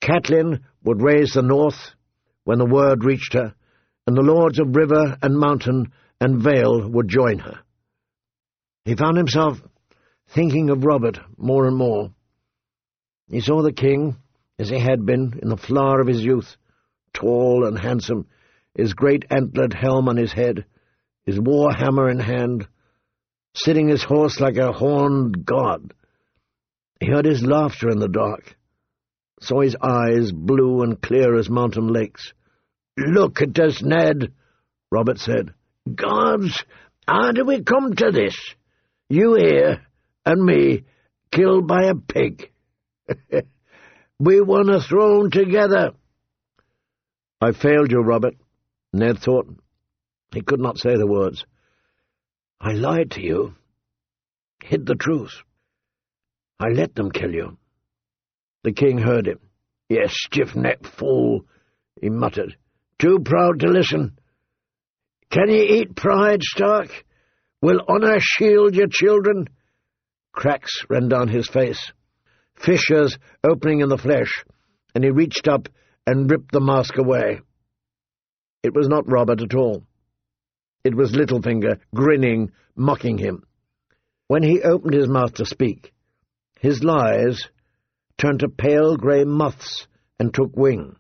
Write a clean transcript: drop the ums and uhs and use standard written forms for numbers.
Catelyn would raise the north when the word reached her, and the lords of river and mountain and vale would join her. He found himself thinking of Robert more and more. He saw the king, as he had been in the flower of his youth, tall and handsome, his great antlered helm on his head, his war hammer in hand, sitting his horse like a horned god. He heard his laughter in the dark, saw his eyes blue and clear as mountain lakes. "Look at us, Ned," Robert said. "Gods, how do we come to this? You here, and me, killed by a pig. We won a throne together." "I failed you, Robert," Ned thought. He could not say the words. "I lied to you, hid the truth. I let them kill you." The king heard him. "You stiff-necked fool," he muttered. "Too proud to listen. Can ye eat pride, Stark? Will honour shield your children?" Cracks ran down his face, fissures opening in the flesh, and he reached up and ripped the mask away. It was not Robert at all. It was Littlefinger, grinning, mocking him. When he opened his mouth to speak, his lies turned to pale grey moths and took wing.